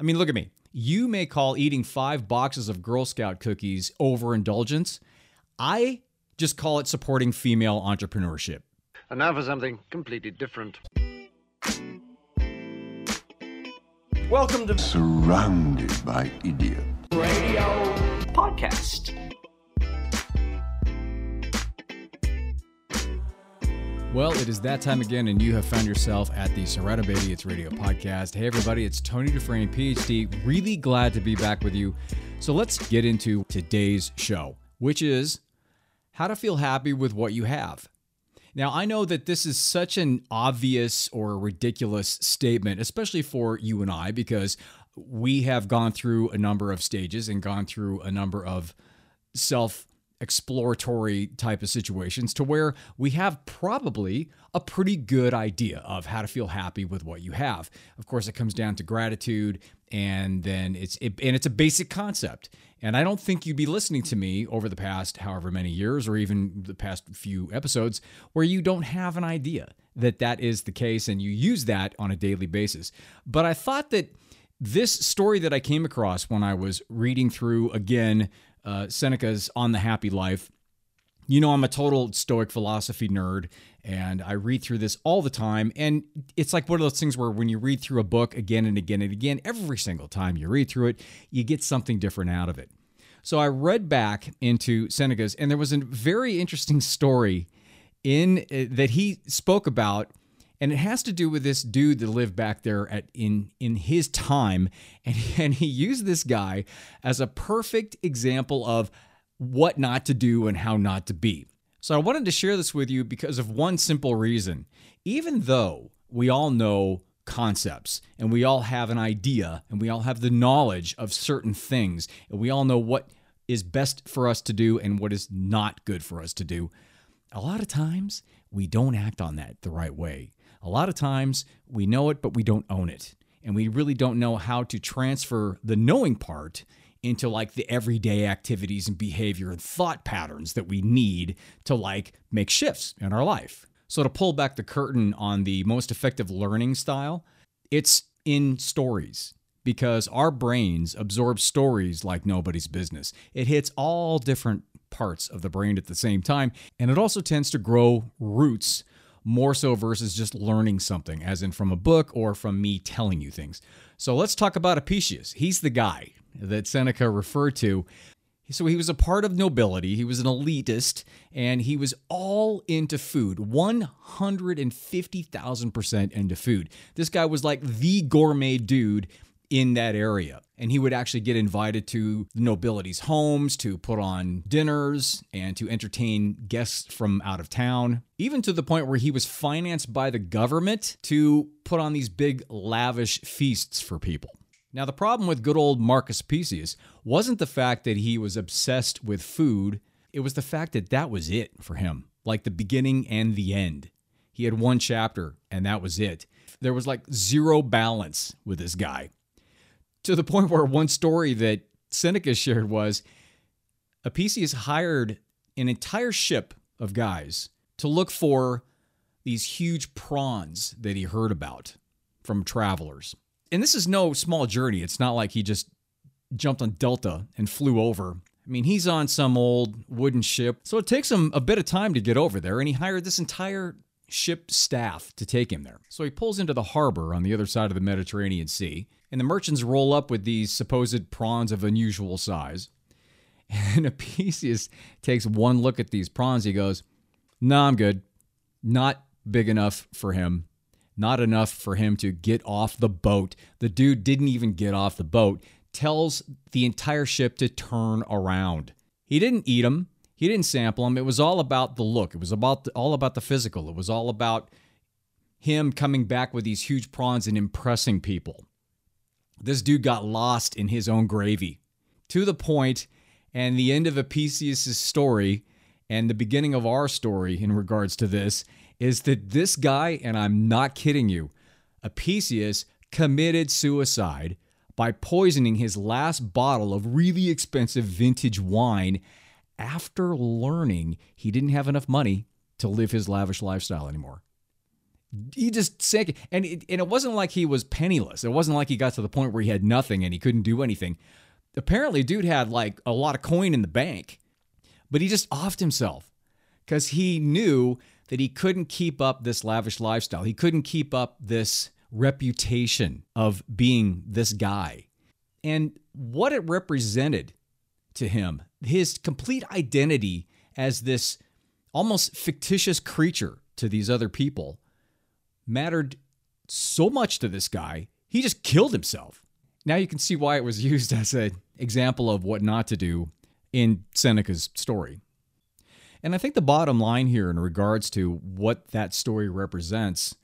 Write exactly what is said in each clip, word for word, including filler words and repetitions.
I mean, look at me. You may call eating five boxes of Girl Scout cookies overindulgence. I just call it supporting female entrepreneurship. And now for something completely different. Welcome to Surrounded by Idiots Radio Podcast. Well, it is that time again, and you have found yourself at the Surrounded by Idiots Radio Podcast. Hey, everybody, it's Tony Dufresne, P H D. Really glad to be back with you. So let's get into today's show, which is how to feel happy with what you have. Now, I know that this is such an obvious or ridiculous statement, especially for you and I, because we have gone through a number of stages and gone through a number of self exploratory type of situations to where we have probably a pretty good idea of how to feel happy with what you have. Of course, it comes down to gratitude, and then it's it, and it's a basic concept. And I don't think you'd be listening to me over the past however many years or even the past few episodes where you don't have an idea that that is the case and you use that on a daily basis. But I thought that this story that I came across when I was reading through again Uh, Seneca's On the Happy Life. You know, I'm a total Stoic philosophy nerd, and I read through this all the time. And it's like one of those things where when you read through a book again and again and again, every single time you read through it, you get something different out of it. So I read back into Seneca's, and there was a very interesting story in uh, that he spoke about. And it has to do with this dude that lived back there at in in his time. And, and he used this guy as a perfect example of what not to do and how not to be. So I wanted to share this with you because of one simple reason. Even though we all know concepts and we all have an idea and we all have the knowledge of certain things and we all know what is best for us to do and what is not good for us to do, a lot of times we don't act on that the right way. A lot of times we know it, but we don't own it. And we really don't know how to transfer the knowing part into like the everyday activities and behavior and thought patterns that we need to like make shifts in our life. So to pull back the curtain on the most effective learning style, it's in stories. Because our brains absorb stories like nobody's business. It hits all different parts of the brain at the same time. And it also tends to grow roots more so versus just learning something, as in from a book or from me telling you things. So let's talk about Apicius. He's the guy that Seneca referred to. So he was a part of nobility, he was an elitist, and he was all into food, one hundred fifty thousand percent into food. This guy was like the gourmet dude in that area. And he would actually get invited to the nobility's homes to put on dinners and to entertain guests from out of town, even to the point where he was financed by the government to put on these big lavish feasts for people. Now, the problem with good old Marcus Apicius wasn't the fact that he was obsessed with food. It was the fact that that was it for him, like the beginning and the end. He had one chapter and that was it. There was like zero balance with this guy. To the point where one story that Seneca shared was Apicius hired an entire ship of guys to look for these huge prawns that he heard about from travelers. And this is no small journey. It's not like he just jumped on Delta and flew over. I mean, he's on some old wooden ship, so it takes him a bit of time to get over there, and he hired this entire ship staff to take him there. So he pulls into the harbor on the other side of the Mediterranean Sea, and the merchants roll up with these supposed prawns of unusual size. And Apicius takes one look at these prawns. He goes, "No, nah, I'm good. Not big enough for him. Not enough for him to get off the boat." The dude didn't even get off the boat. Tells the entire ship to turn around. He didn't eat them. He didn't sample them. It was all about the look. It was about the, all about the physical. It was all about him coming back with these huge prawns and impressing people. This dude got lost in his own gravy to the point, and the end of Apicius' story and the beginning of our story in regards to this is that this guy, and I'm not kidding you, Apicius committed suicide by poisoning his last bottle of really expensive vintage wine after learning he didn't have enough money to live his lavish lifestyle anymore. He just sank, and it, and it wasn't like he was penniless. It wasn't like he got to the point where he had nothing and he couldn't do anything. Apparently, dude had like a lot of coin in the bank, but he just offed himself because he knew that he couldn't keep up this lavish lifestyle. He couldn't keep up this reputation of being this guy. And what it represented to him, his complete identity as this almost fictitious creature to these other people, mattered so much to this guy, he just killed himself. Now you can see why it was used as an example of what not to do in Seneca's story. And I think the bottom line here in regards to what that story represents,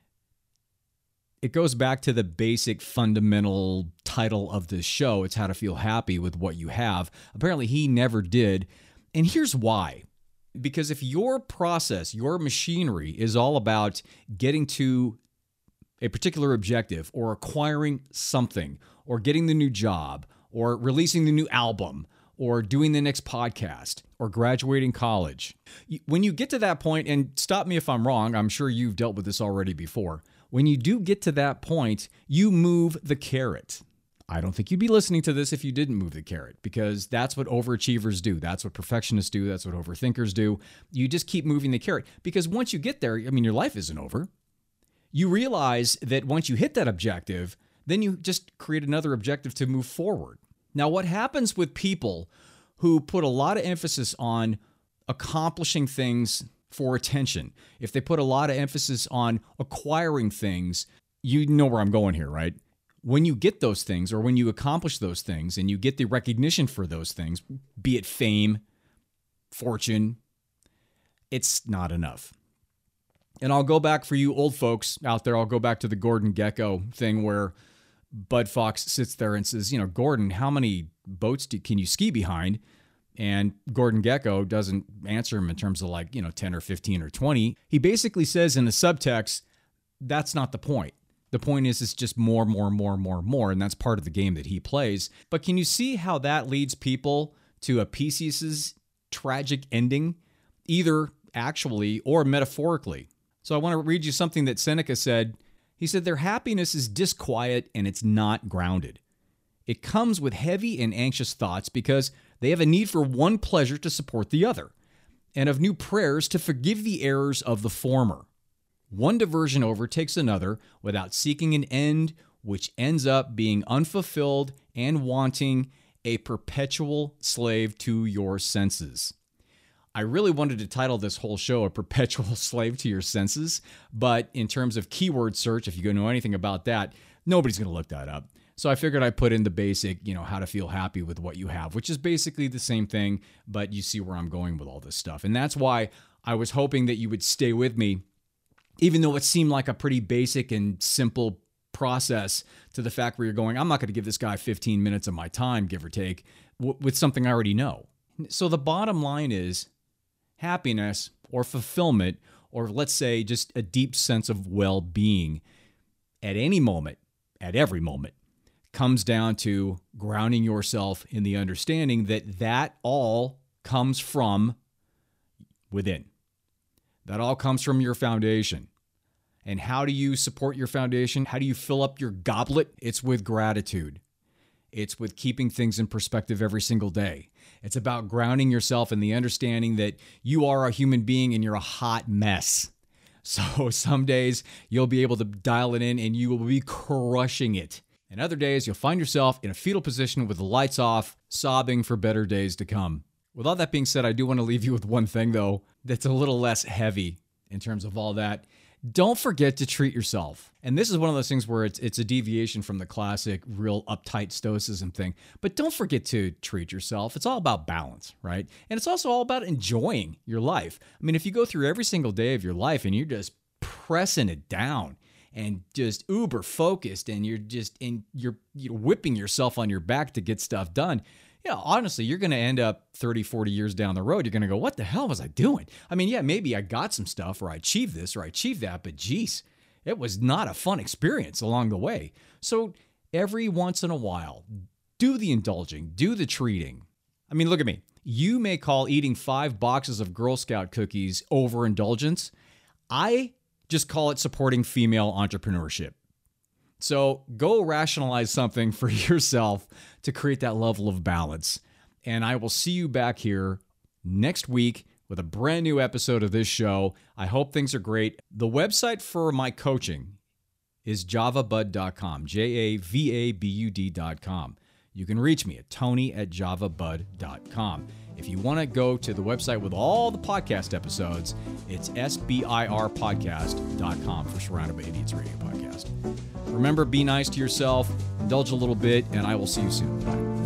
it goes back to the basic fundamental title of this show. It's how to feel happy with what you have. Apparently he never did. And here's why. Because if your process, your machinery is all about getting to a particular objective or acquiring something or getting the new job or releasing the new album or doing the next podcast or graduating college, when you get to that point, and stop me if I'm wrong, I'm sure you've dealt with this already before. When you do get to that point, you move the carrot. I don't think you'd be listening to this if you didn't move the carrot, because that's what overachievers do. That's what perfectionists do. That's what overthinkers do. You just keep moving the carrot, because once you get there, I mean, your life isn't over. You realize that once you hit that objective, then you just create another objective to move forward. Now, what happens with people who put a lot of emphasis on accomplishing things for attention, if they put a lot of emphasis on acquiring things, you know where I'm going here, right? When you get those things, or when you accomplish those things and you get the recognition for those things, be it fame, fortune, it's not enough. And I'll go back for you old folks out there, I'll go back to the Gordon Gekko thing where Bud Fox sits there and says, you know, Gordon, how many boats do, can you ski behind? And Gordon Gekko doesn't answer him in terms of like, you know, ten or fifteen or twenty. He basically says in the subtext, that's not the point. The point is, it's just more, more, more, more, more, and that's part of the game that he plays. But can you see how that leads people to Apicius's tragic ending, either actually or metaphorically? So I want to read you something that Seneca said. He said, their happiness is disquiet and it's not grounded. It comes with heavy and anxious thoughts because they have a need for one pleasure to support the other, and of new prayers to forgive the errors of the former. One diversion overtakes another without seeking an end, which ends up being unfulfilled and wanting, a perpetual slave to your senses. I really wanted to title this whole show A Perpetual Slave to Your Senses, but in terms of keyword search, if you know anything about that, nobody's going to look that up. So I figured I'd put in the basic, you know, how to feel happy with what you have, which is basically the same thing, but you see where I'm going with all this stuff. And that's why I was hoping that you would stay with me, even though it seemed like a pretty basic and simple process, to the fact where you're going, I'm not going to give this guy fifteen minutes of my time, give or take, w- with something I already know. So the bottom line is happiness or fulfillment, or let's say just a deep sense of well-being at any moment, at every moment, comes down to grounding yourself in the understanding that that all comes from within. That all comes from your foundation. And how do you support your foundation? How do you fill up your goblet? It's with gratitude. It's with keeping things in perspective every single day. It's about grounding yourself in the understanding that you are a human being and you're a hot mess. So some days you'll be able to dial it in and you will be crushing it. And other days you'll find yourself in a fetal position with the lights off, sobbing for better days to come. With all that being said, I do want to leave you with one thing, though, that's a little less heavy in terms of all that. Don't forget to treat yourself. And this is one of those things where it's it's a deviation from the classic real uptight stoicism thing. But don't forget to treat yourself. It's all about balance, right? And it's also all about enjoying your life. I mean, if you go through every single day of your life and you're just pressing it down and just uber focused and you're just in you're, you're whipping yourself on your back to get stuff done, you know, honestly, you're going to end up thirty, forty years down the road. You're going to go, what the hell was I doing? I mean, yeah, maybe I got some stuff or I achieved this or I achieved that, but geez, it was not a fun experience along the way. So every once in a while, do the indulging, do the treating. I mean, look at me. You may call eating five boxes of Girl Scout cookies overindulgence. I just call it supporting female entrepreneurship. So go rationalize something for yourself to create that level of balance. And I will see you back here next week with a brand new episode of this show. I hope things are great. The website for my coaching is java bud dot com, J A V A B U D dot com. You can reach me at tony at java bud dot com. If you want to go to the website with all the podcast episodes, it's S B I R podcast dot com for Surrounded by Idiots Radio Podcast. Remember, be nice to yourself, indulge a little bit, and I will see you soon. Bye.